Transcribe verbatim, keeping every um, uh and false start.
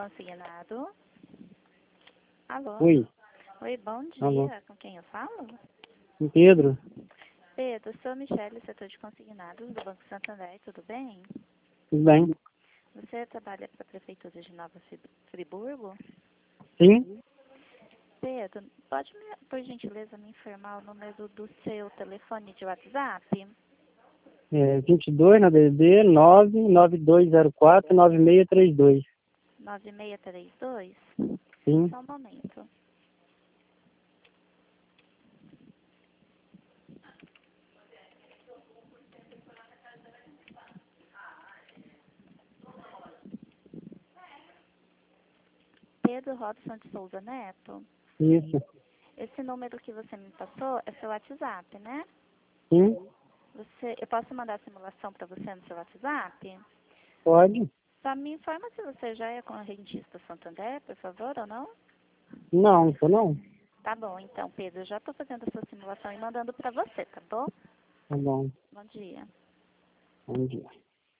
consignado. Alô? Oi. Oi, bom dia. Alô. Com quem eu falo? Pedro? Pedro, sou Michele, setor de consignados do Banco Santander, tudo bem? Tudo bem? Você trabalha para a Prefeitura de Nova Friburgo? Sim? Pedro, pode, me, por gentileza, me informar o número do seu telefone de WhatsApp? É vinte e dois na D D nove nove dois zero quatro nove seis três dois. nove seis três dois? Sim. Só um momento. Pedro Robson de Souza Neto? Isso. Esse número que você me passou é seu WhatsApp, né? Sim? Você, eu posso mandar a simulação para você no seu WhatsApp? Pode? Só me informa se você já é correntista Santander, por favor, ou não? Não, tô não. Tá bom, então, Pedro, eu já estou fazendo a sua simulação e mandando para você, tá bom? Tá bom. Bom dia. Bom dia.